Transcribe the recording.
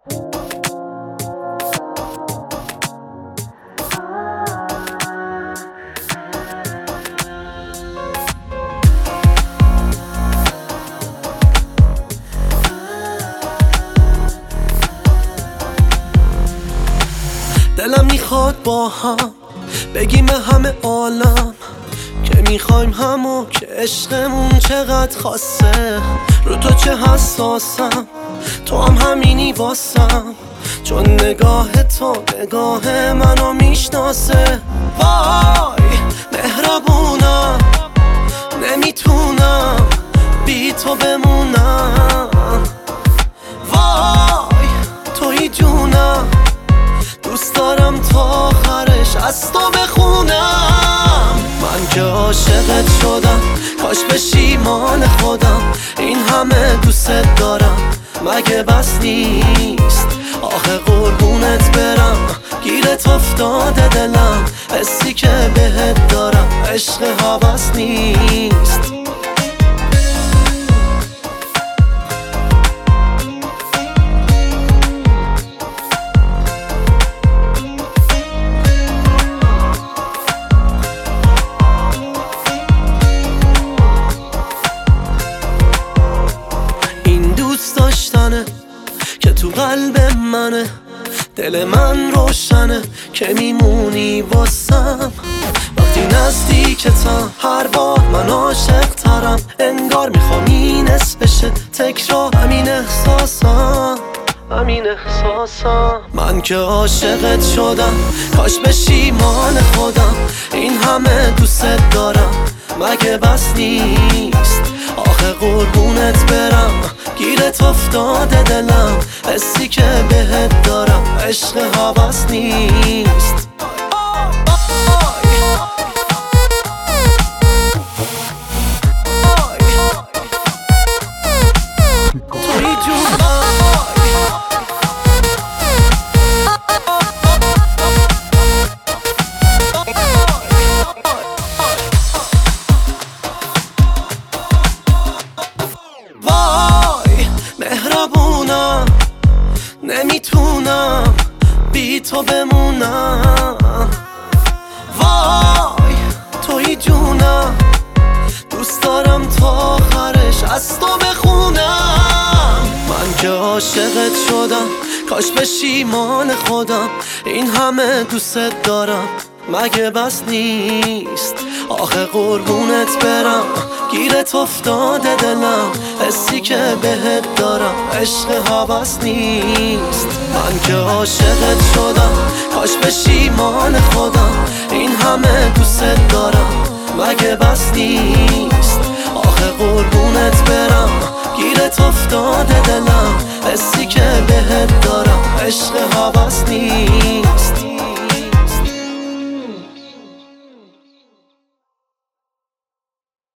دلم میخواد با هم بگیم به همه عالم که میخوایم همو، که عشقمون چقدر خاصه. رو تو چه حساسم، تو هم همینی واسم، چون نگاه تو نگاه منو میشناسه. وای مهربونم، نمیتونم بی تو بمونم. وای توی جونم، دوست دارم تا آخرش از تو بخونم. من که عاشقت شدم، کاش بشی مال خودم. این همه دوست دارم، مگه بس نیست؟ آخه قربونت برم، گیرت افتاده دلم. حسی که بهت دارم عشق هوس نیست. که تو قلب منه، دل من روشنه که میمونی واسم. وقتی نزدیکتم هر بار من عاشق ترم، انگار میخوام این بشه تکرار. همین احساسم، همین احساسم. من که عاشقت شدم، کاش بشی مال خودم. این همه دوست دارم، مگه بس نیست؟ آخه قربونت برم، گیرت افتاده دلم. حسی که بهت دارم عشق هوس نیست. توی جونم مهربونم، نمیتونم بی تو بمونم. وای توی جونم، دوست دارم تا آخرش از تو بخونم. من که عاشقت شدم، کاش بشی مال خودم. این همه دوست دارم، مگه بس نیست؟ آخه قربونت برم، گیرت افتاده دلم. حسی که بهت دارم عشق هوس نیست. من که عاشقت شدم، کاش بشی مال خودم. این همه دوست دارم، مگه بس نیست؟ آخه قربونت برم، گیرت افتاده دلم. حسی که بهت دارم عشق هوس نیست.